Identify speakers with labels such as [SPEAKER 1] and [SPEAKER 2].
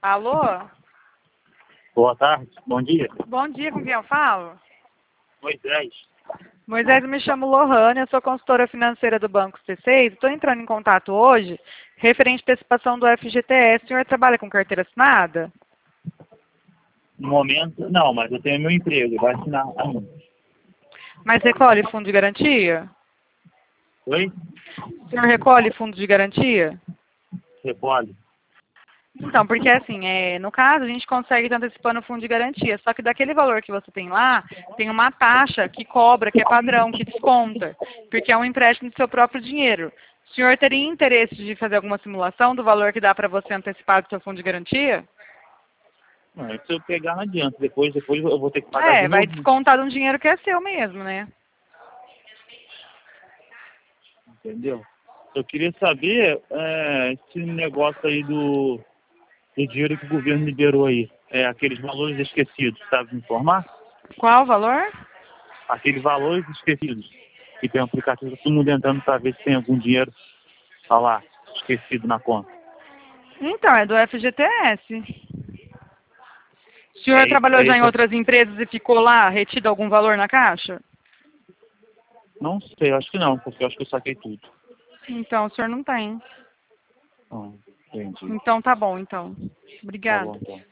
[SPEAKER 1] Alô?
[SPEAKER 2] Boa tarde, bom dia.
[SPEAKER 1] Bom dia, com quem eu falo?
[SPEAKER 2] Moisés.
[SPEAKER 1] Moisés, eu me chamo Lohane, eu sou consultora financeira do Banco C6. Estou entrando em contato hoje, referente à antecipação do FGTS. O senhor trabalha com carteira assinada?
[SPEAKER 2] No momento, não, mas eu tenho meu emprego, vai assinar a mim.
[SPEAKER 1] Mas recolhe fundo de garantia?
[SPEAKER 2] Oi?
[SPEAKER 1] O senhor recolhe fundo de garantia?
[SPEAKER 2] Recolhe.
[SPEAKER 1] Então, porque assim, no caso, a gente consegue estar antecipando o fundo de garantia, só que daquele valor que você tem lá, tem uma taxa que cobra, que é padrão, que desconta, porque é um empréstimo do seu próprio dinheiro. O senhor teria interesse de fazer alguma simulação do valor que dá para você antecipar do seu fundo de garantia?
[SPEAKER 2] Não, se eu pegar não adianta, depois eu vou ter que pagar de
[SPEAKER 1] Vai
[SPEAKER 2] novo,
[SPEAKER 1] descontar de um dinheiro que é seu mesmo, né?
[SPEAKER 2] entendeu? Eu queria saber esse negócio aí do dinheiro que o governo liberou aí, aqueles valores esquecidos, sabe me informar?
[SPEAKER 1] Qual o valor?
[SPEAKER 2] Aqueles valores esquecidos, que tem um aplicativo, todo mundo entrando para ver se tem algum dinheiro, tá lá, esquecido na conta.
[SPEAKER 1] Então, é do FGTS. O senhor trabalhou
[SPEAKER 2] É
[SPEAKER 1] já em
[SPEAKER 2] isso.
[SPEAKER 1] outras empresas e ficou lá retido algum valor na caixa?
[SPEAKER 2] Não sei, acho que não, porque eu acho que eu saquei tudo.
[SPEAKER 1] Então, o senhor não tem.
[SPEAKER 2] Ah, entendi.
[SPEAKER 1] Então, tá bom, então.
[SPEAKER 2] Tá bom,
[SPEAKER 1] Obrigada.
[SPEAKER 2] então.